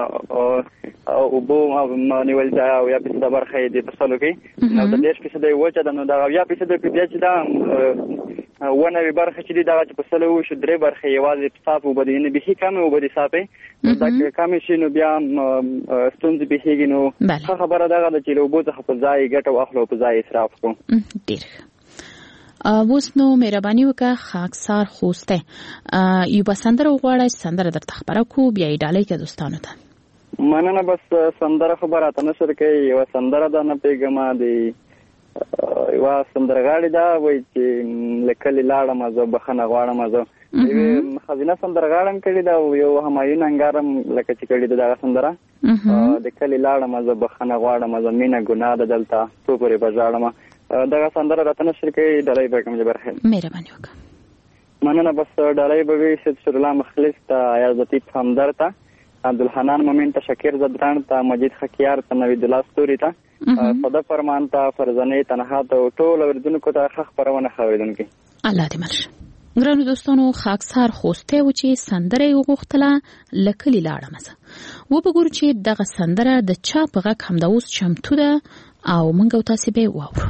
اوبو نیول ځای 90% برخه یې د فصلو کې نو د 10% وچه ده. نو د 90% کې بیا چې دا 90 برخه چې دي دا چې فصلو شو 3 برخه یوازې صاف اوبه دي. یعنی بېخي کمې اوبه دي صافې دا کمې شي نو بیا ستونزې پېښېږي. نو ښه خبره دغه ده چې له اوبو څخه په ځای ګټه واخلو په ځای اسراف کړو. ډېر اوس نو مهرباني وکړه خاکسار خوسته یو به سندره وغواړئ سندره درته خبره کو بیا یې ډالۍ کې دوستانو ته. مننه. بس سندره خبره ته نشر کوي یو سندره ده نه پیګما دی یو سندرغاړي دا وایي چې لکلي لاړم زه بخنه غواړم زه خزینه سندرغاړم کړي دا یو همایون انګارم لکه چې کړي دا سندره د کلي لاړم زه بخنه غواړم زه مینا ګناه ده دلته تو پرې بجاړم دغه سندره راته نشر کوي ډالۍ به کوم جبر خیر. مهرباني وکړه. مننه. بس ډالۍ به وي سید شرلا مخلص ته ایاز لطیف همدر ته عبدالحنان مومن ته شکیر زدران ته مجید خکیار ته نوید الله ستوري ته صدف فرمان ته فرزانه تنها ته ټول اوریدونکو ته ښه خبرونه اوریدونکو الله دې مرشه. ګرانو دوستانو خاکسار خوسته و چې سندره وغوښتله لکلي لاړم زه و بګورو چې دغه سندره د چا په غږ همدا اوس چمتو ده او موږ تاسو به واورو.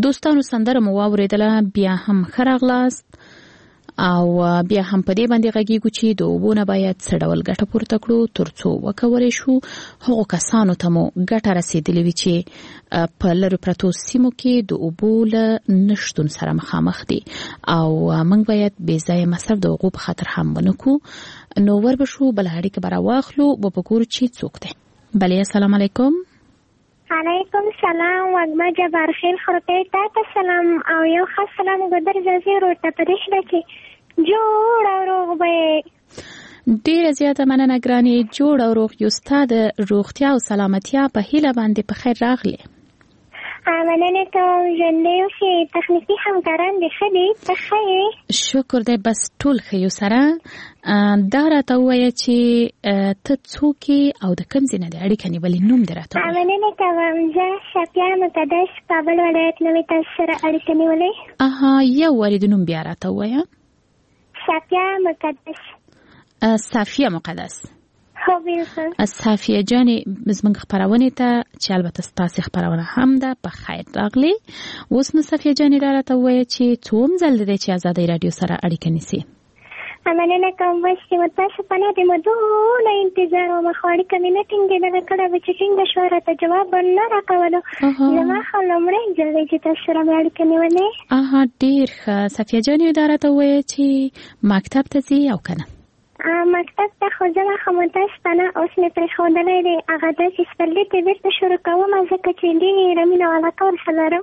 دوستانو سندره مو واوریدله، بیا هم ښه راغلاست او بیا هم په دې باندې غږیږو چې د اوبو نه باید څه ډول ګټه پورته کړو ترڅو وکولی شو هغو کسانو ته مو ګټه رسېدلې وي چې په لرې پرتو سیمو کې د اوبو له نشتون سره مخامخ دي او موږ باید بې ځایه مصرف د هغو په خاطر هم ونه کړو. نو وربشو بله اړیکه به راواخلو، به وګورو چې څوک دی. بلې السلام علیکم. علیکم سلام. وږمه جبارخیل خورکۍ تا ته سلام او یو خاص سلام ګودر جزي ورته پرېښ ده چې جوړ او روغ به ډیره زیاته مننه ګرانې. جوړ او روغ یو ستا د روغتیا او سلامتیا په هیله باندې په خیر راغلی. مننه کوم. ژوندی اوسې. تخنیکي همکاران دې ښه دي؟ ته ښه یې؟ شکر دی. بس ټول ښه یو. سره دا راته ووایه چې ته څوک یې او د کوم ځای نه دې اړیکه نیولې؟ نوم دې راته ووایه. مننه کوم. زه شفیع مقدس کابل ولایت نه مې تاسو سره اړیکه نیولې. یو وارې د نوم بیا راته ووایه. صافیه مقدس. صافیه مقدس. هو بالکل. صافیه جانې زموږ خپرونې ته چې البته ستاسې خپرونه هم ده په خیر راغلی. اوس نو صافیه جانې راته ووایه چې څوم ځل دی چې ازادۍ راډیو سره اړیکه نیسي؟ مننه کوم. بس چې متاسفه پناه د مدونه انتظار وم، خو اړیکه مې نه ټینګېدله. کله به چې ټینګه شوه راته جواب به نه راکولو. زما خو لومړی ځل دی چې تاسو سره مې اړیکه نیولې. ډېر ښه. صفیه جانې دا راته ووایه چې مکتب ته ځې او که نه؟ مکتب ته خو زه خو متاسفه نه اوس مې پرېښودلی دی. هغه داسې سپرلي ته بېرته شروع کوم ځکه چې ډېره مینه او علاقه ورسره لرم.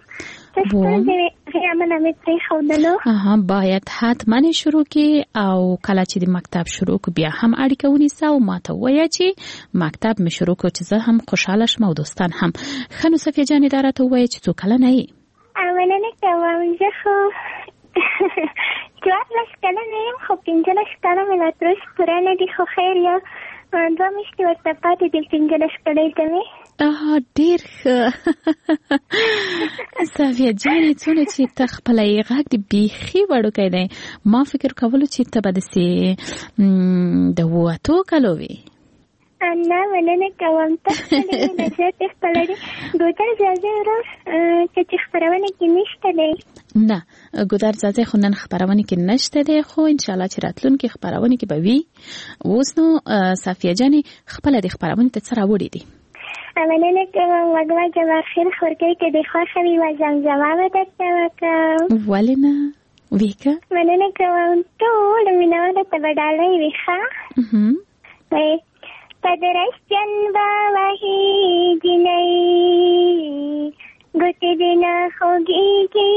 باید حتما شروع کی او کله چې د مکتب شروع کو بیا هم اړیکه ونیسه او ماته وایه چې مکتب مې شروع کو چې زه هم خوشحاله شم او دوستان هم. ښه نو صفیه جانې دا راته ووایه چې څو کلنه یې؟ مننه کوم. زه خو 14 کلنه یم، خو 15 کاله مې لا تر اوسه پوره نه دي، خو خیر یو 2 میاشتې ورته پاتې دي 15 کلنې ته مې. ډېر ښه. صافیه جانې څونه چې ته خپله یې غږ د بیخي وړوکی دی. ما فکر کولو چې ته به داسې د 8 کلو وې. نه مننه کوم. ته خپله یې نظر خپله دی. ګودر زازی ورور چې خپرونه کې نشته دی. نه ګودر زازی خو نن خپرونه کې نشته دی، خو انشاءالله چې راتلونکې خپرونه کې به وي. اوس نو صافیه جانې خپله د خپرونې ته څه راوړي دي؟ مننه کوم. وږمه جبارخیل خورکۍ که دې خوښه وي و زمزمه به درته وکړم. ولې نه؟ ویکه. مننه کوم. ټولو مینهوالو ته به ډالۍ وي. ښه پدرش جنبا وحی جنئی گوتی دینا ہوگی گی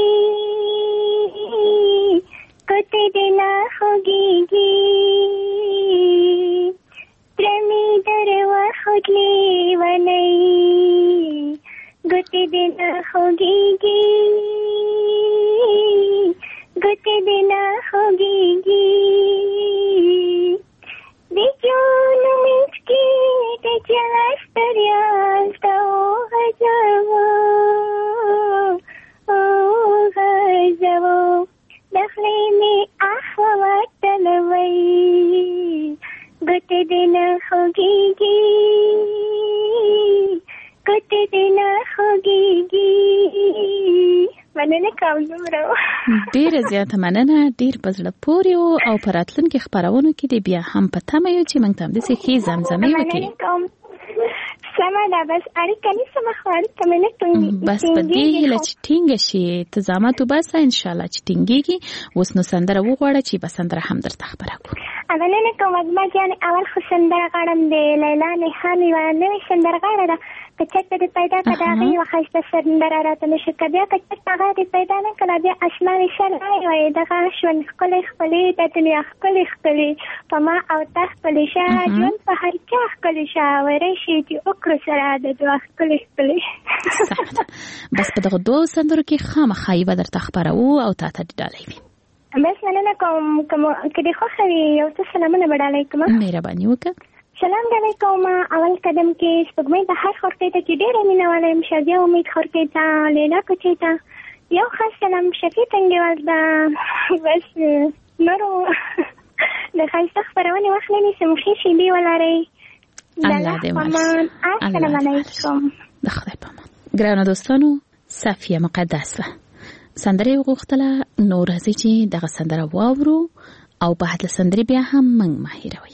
گوتی دینا ہوگی گی پرمی در و خودلی ونئی گوتی دینا ہوگی گی گوتی دینا ہوگی گی دیجون مچکی دیجاش دریاز او غزو دخلی می احوات دلوی گوت دینا خوگی گی گوت دینا خوگی گی. مننه کوم. ډیره زیاته مننه. ډیر په زړه پورې او په راتلونکي خپرونو کې دې بیا هم په تمه یو چې موږ ته همداسې ښې زمزمې وکړي. سمه ده. بس اړیکه نیسم، خو اړیکه مې نه ټینګېږي. بس په دې هیله چې ټینګه شي ته زحمت وباسه، انشاءالله چې ټینګېږي. اوس نو سندره وغواړه چې به سندره هم درته خبره کړو. مننه کوم. وږمه جانې اول خو سندره غواړم د لیلا نښان یوه نوې سندرغاړه ده. که چېرته دې پیدا کړه د هغې یوه ښایسته سندره راته نشي که بیا که چېرته هغه دې پیدا نه کړه بیا اشنا ویشل وایي دغه ژوند ښکلی ښکلی د دنیا ښکلی ښکلی په ما او تا ښکلی شه ژوند په هر چا ښکلی شه وری شي چې وکړو سره د دعا ښکلی ښکلی. بس په دغه دوو سندرو کې خامخا یوه درته خپروو او تا ته ډالۍ وي. بس مننه کوم. که دې خوښه وي یو څه سلامونه به ډالۍ کړم. مهرباني وکړه. سلام ډالۍ کوم. اول قدم کې سپوږمۍ د هر خورکۍ ته چې ډېره مینهواله یم. شادیه امید خورکۍ ته، لیلا کوچۍ ته یو خاص سلام. شفیع تنګیوال ته. بس نورو د ښایسته خپرونې وخت نه نیسم. ښې شیبې ولرئ. الله دې السلام علیکم. د خدای په امان. ګرانو دوستانو، صفیه مقدس سندره وغوښتله نو راځي چې دغه سندره واورو او په هغه سندره بیا هم موږ ماهیروي.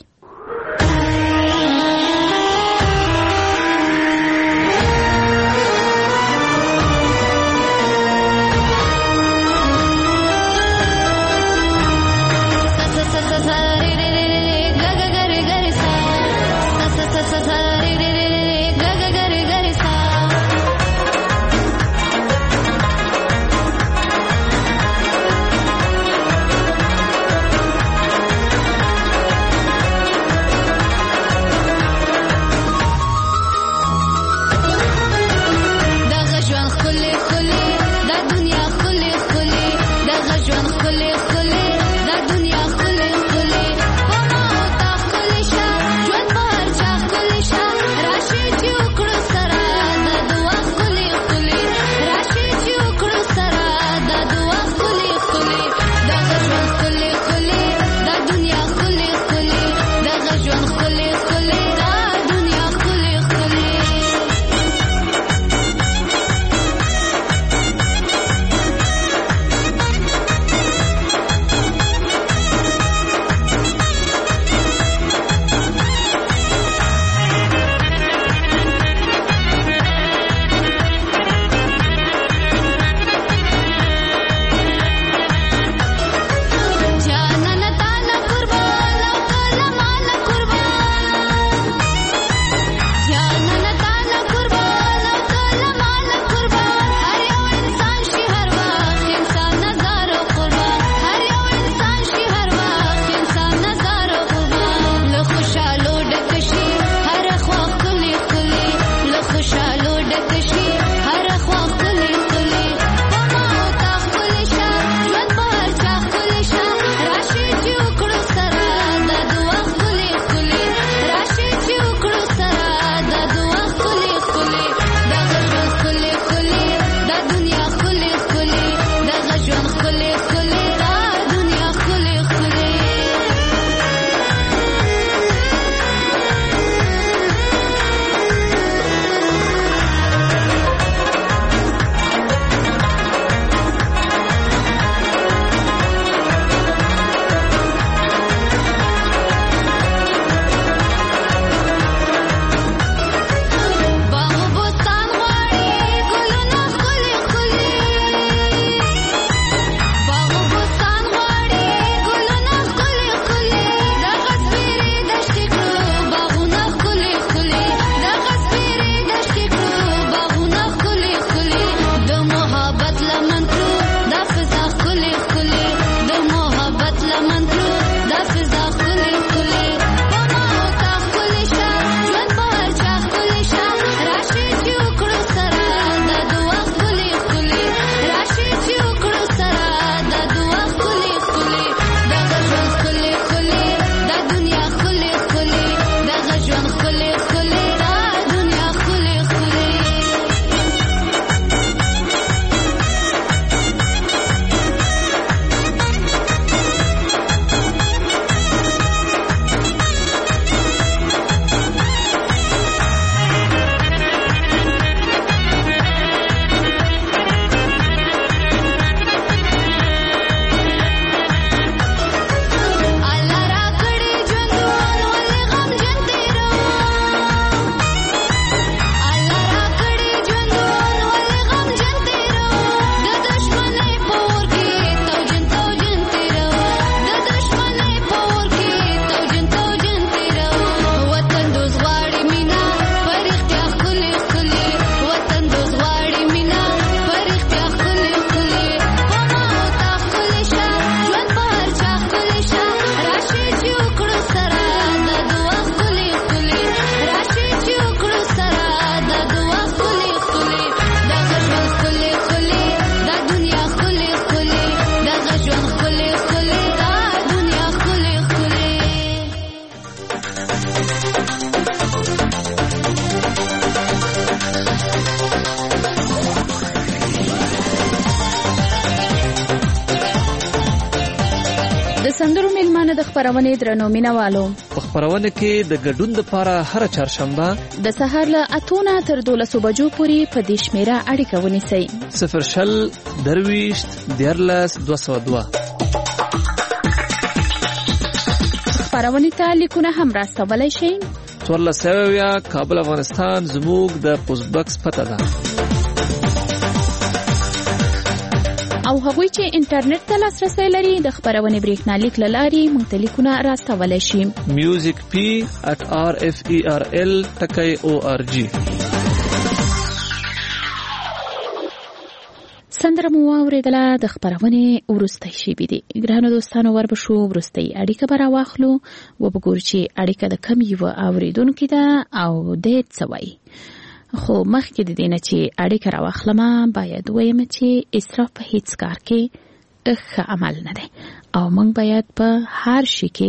مننه د خبرونې درنو مینوالو. په خبرونه کې د ګډون لپاره هر چهارشنبه د سهار له 8 تر 12 بجو پورې په دې شمیره اړیکه ونیسئ. 0 درويشت دیارلس 202. خبرونه ته لیکونه هم راستولای شئ. 14 کابل افغانستان زموږ د پوسټ باکس پته ده. او هغوی چې انټرنیټ ته لاسرسی لري د خبرونې بریښنالیک له لارې موږ ته لیکونه راستولی شي. musicp@rferl.org. سندره مو واورېدله د خبرونې وروستۍ شیبې دي. ګرانو دوستانو وربشو وروستۍ اړیکه به راواخلو وبګورو چې اړیکه د کوم یو اوریدونکي ده او دې څه وایي. خو مخکې د دې نه چې اړیکه راواخلم باید ووایم چې اسراف په هیڅ کار کې ښه عمل نه دی او موږ باید په هر شي کې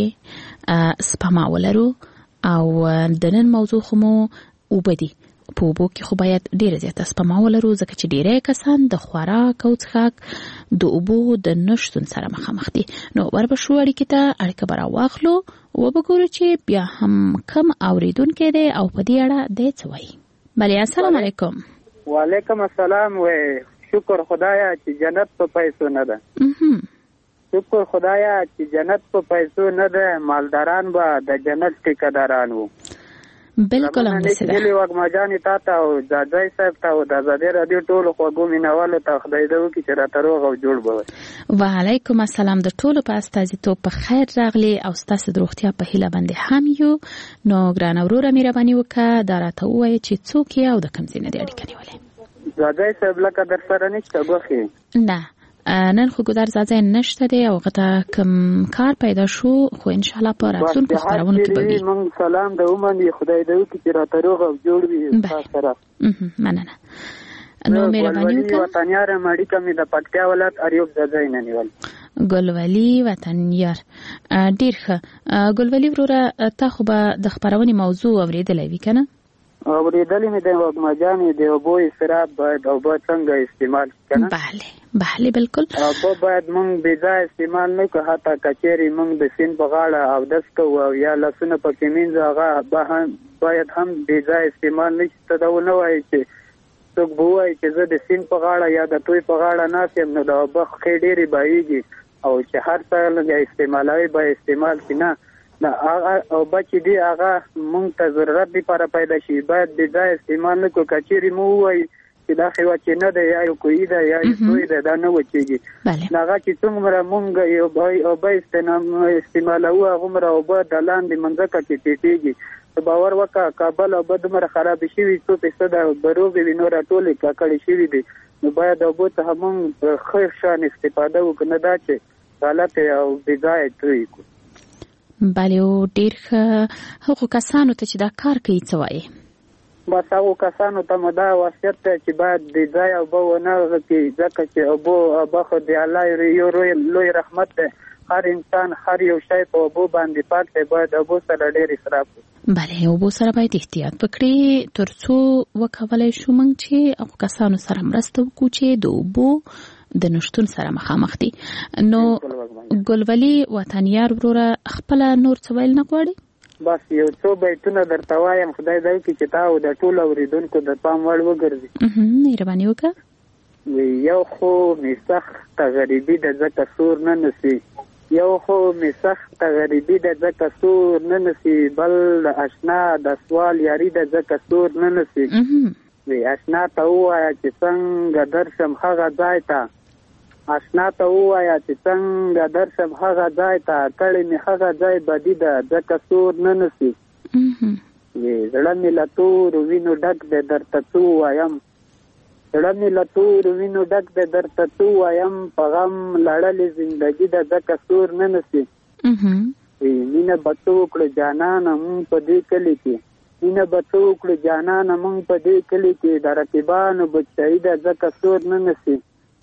سپما ولرو. او د نن موضوع خو مو اوبه دي. په اوبو کې خو باید ډېره زیاته سپما ولرو ځکه چې ډېری کسان د خوراک او څښاک د اوبو د نشتون سره مخامخ دي. نو وربشو اړیکې ته اړیکه به راواخلو وبګورو چې بیا هم کم اوریدونکی دی او په دې اړه دی څه وایي. بله السلام علیکم. وعلیکم السلام. و شکر خدایا چې جنت په پیسو نه ده. شکر خدایا چې جنت په پیسو نه ده. مالداران به د جنت ټیکداران وو. بالکل هم داسې ده. وږمه جانې تا ته او ځاځی صاحب ته او د ازادۍ راډیو ټولو خوږو مینوالو ته خدای دې وکړي چې راته روغ او جوړ به وي. وعلیکم السلام. د ټولو په استازیتوب په خیر راغلی او ستاسو د روغتیا په هیله باندې هم یو. نو ګرانه وروره مهرباني وکړه دا راته ووایه چې څوک یې او د کوم ځای نه دې اړیکه نیولې. ځاځی صاحب لکه در سره نشته ګوښې؟ نه نن خو ګودر ځاځی نشته دی او غته کوم کار پیدا شو خو ان شاء الله په راتلونکو خبرونو کې به وي. مونږ سلام د ومني خدای دې وکړي چې راته روغ او جوړ وي تاسو سره. مننه. نو مهرباني وکړه. وطنیار ماړی کمی د پکتیا ولایت اریوب ځاځی نه نیول. ګلولي وطنیار ډیر ښه. ګلولي وروره تا خو به د خبرونې موضوع اوریدلې وی کنه؟ اوریدلې مې د وږمه جانې د اوبو اسراف باید اوبه څنګه استعمال کنه؟ بله بالکل. اوبه باید مونږ بې ځای استعمال نه کړو. حتی کچېرې مونږ د سیند په غاړه اودس کوو او یا لاسونه پکې مینځو هغه باید هم بې ځای استعمال نه شي. ته دا ونه وایي چې څوک به ووایي چې زه د سیند په غاړه یا د توی په غاړه ناست یم نو د اوبه ښې ډېرې بهیږي او چې هر څه لږه استعمالوي باید استعمال شي. نه اوبه چې دی هغه مونږ ته ضرورت لپاره پیدا شي باید بې ځای استعمال نه کړو. کچېرې مو ووایي چې دا خوا چې نه ده یا یو کوی ده یا یو توی ده دا نه وچېږي. هغه چې څومره مونږ یو اوبه استعمالوو هغومره اوبه د لاندې مځکه کې ټیټېږي. باور وکړه کابل اوبه دومره خرابې شوي 100% به روغې وي نور ټولې ککړې شوي دي. نو باید اوبو څخه مونږ په ښه شان استفاده وکړو نه دا چې غلطې او بې ځایه توی کړو. بله او ډېر ښه. هغو کسانو ته چې دا کار کوي څه وایي؟ بس هغو کسانو ته مو دا وصیت دی چې باید بې ځایه اوبه ونه غځي ځکه چې اوبه خو د الله یو لوی رحمت دی. هر انسان هر یو شی په اوبو باندې پاک دی. باید اوبو سره ډېر اسراف وکړو. بله اوبو سره باید احتیاط وکړي تر څو وکولی شو موږ چې هغو کسانو سره مرسته وکړو چې د اوبو د نشتون سره مخامخ دي. نو ګلولي وطنیار وروره خپله نور څه ویل نه غواړي؟ بس یو څو بیتونه درته وایم خدای دې وکړي چې تا او د ټولو اورېدونکو د پام وړ وګرځي. مهرباني وکړه. یو خو مې سخته غریبي ده ځکه سور نه نسي. یو خو مې سخته غریبي ده ځکه سور نه نسي. بل د اشنا د سوال یاري ده ځکه سور نه نسي. اشنا ته ووایه چې څنګه درشم هغه ځای ته. اشنا ته ووایه چې څنګه درشم هغه ځای ته. کړې مې هغه ځای بدي ده ځکه سور نه نسي. زړه مې له تورو وینو ډک دی درته څه ووایم. زړه مې له تورو وینو ډک دی درته څه ووایم. په غم لړلې زندګي ده ځکه سور نه نسي. مینه به څه وکړو جانانه مونږ په دې کلي کې. مینه به څه وکړو جانانه مونږ په دې کلي کې. د رقیبانو بچایي ده ځکه سور نه نسي.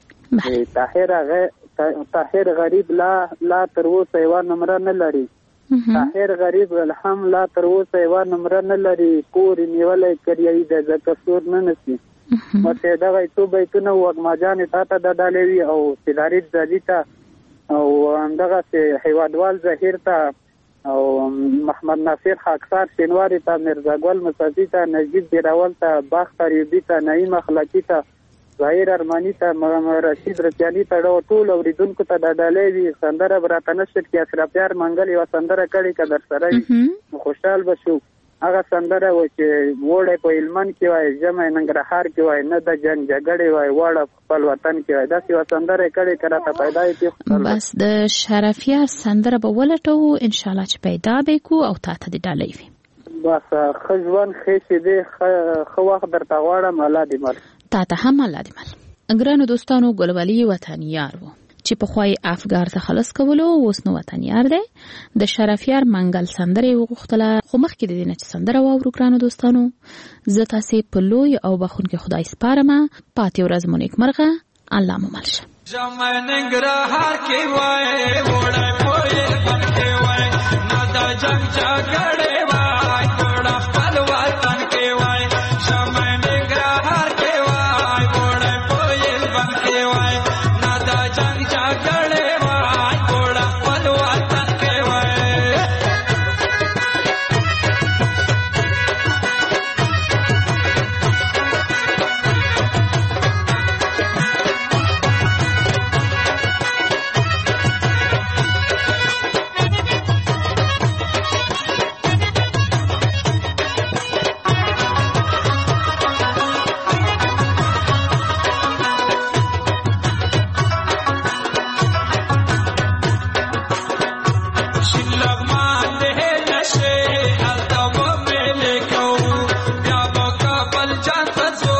طاهر غریب لا تر اوسه یوه نمره نه لري. طاهر غریب هم لا تر اوسه یوه نمره نه لري. کور یې نیولی کریایي ده ځکه سور نه نسي. مته دغه څو بیتونه وږمه جانې تا ته د ډالې وي او سیداري ځالي ته او همدغه هیوادوال ظهیر ته او محمد ناصر خاکسار شینواری ته مرزا ګل مصطفی ته نجیب بیراول ته باختر یوبی ته نعیم اخلاقی ته ظاهر ارمانی ته رشید رضیانی ته ټول اوریدونکو ته د ډالۍ وي سندره براته نشد کې اشرفیار منګل یو سندره کړي که در سره خوشحال بشو هغه سندره و چې وړه په هلمند کې وای جمع ننګرهار کې وای نه د جنگ جګړې وای وړه خپل وطن کې وای داسې و سندره کړي کړه ته پیدا یې بس د شرفیار سندره به ولټو ان شاء الله چې پیدا به کو او تا ته د ډالۍ وي بس خجوان خېشي دې خو وخت درته غواړم الله دې مل تا ته هم الله دې مل ګرانو دوستانو ګلولي وطنیار وو چې په خوای افغار ته خلاص کولو اوس نو وطنیار دی د شرفیار منګل سندره وغوښتله خو مخکې د دې نه چې سندره واورو ګرانو دوستانو زه تاسې په لوی او بخونکي خدای سپارم پاتې ورځ مو نیکمرغه الله مو مل شه جمع ننګرهار کې وای وړه پوهې پکې وای نه د جنګ جګړې وای وړه خپل وطن کې وای جمع ننګرهار کې وای وړه پوهې پکې وای نه د جنګ جګړې وای وړه خپل وطن کې وای That's